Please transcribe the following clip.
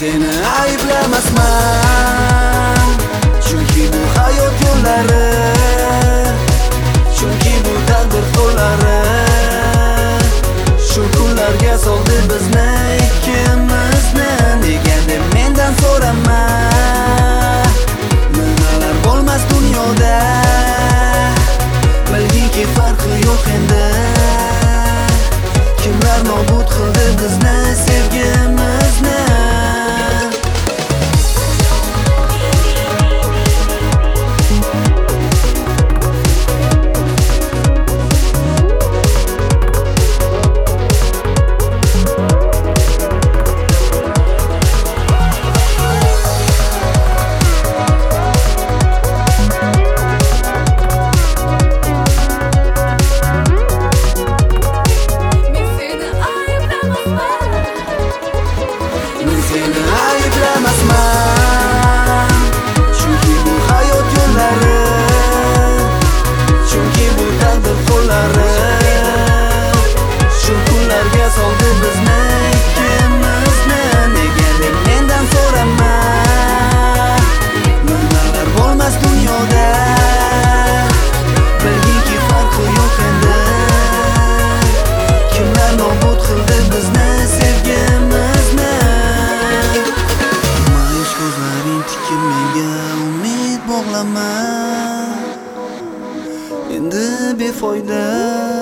seni ayblamasman, chunki bu hayot yo'llari, chunki bu taqdir qo'llari. Shu kunlarga soldi bizni ikkimizni, nega deb mendan so'rama. Nimalar bo'lmas dunyoda, bilginki farqi yo'q endi. Kimlar nobud qildi bizni, sevgimizni. Seni ayblamasman, chunki bu hayot yo'llari, chunki bu taqdir qo'llari. Shu kunlarga soldi bizni ikkimizni, nega deb mendan so'rama. Nimalar bo'lmas dunyoda, bilginki farqi yo'q endi. Kimlar nobud qildi bizni, sevgimizni. Ko'zlaring tikib menga umid bog'lama, endi befoyda.